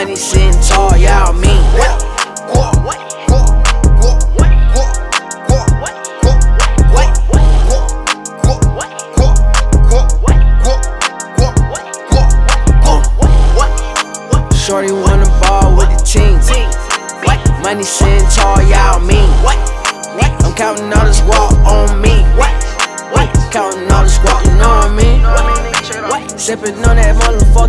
Money sitting tall, y'all mean. Shorty wanna ball with the team. Money sitting tall, y'all mean. I'm counting all this guap on me. Counting all this guap, you know what I mean? Sippin' on that motherfucker.